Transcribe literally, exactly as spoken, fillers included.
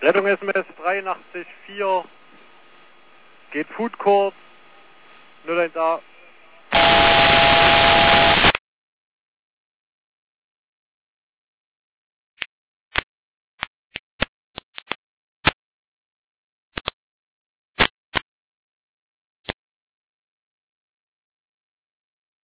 Rettung S M S dreiundachtzig vier, geht Food Court, null eins A.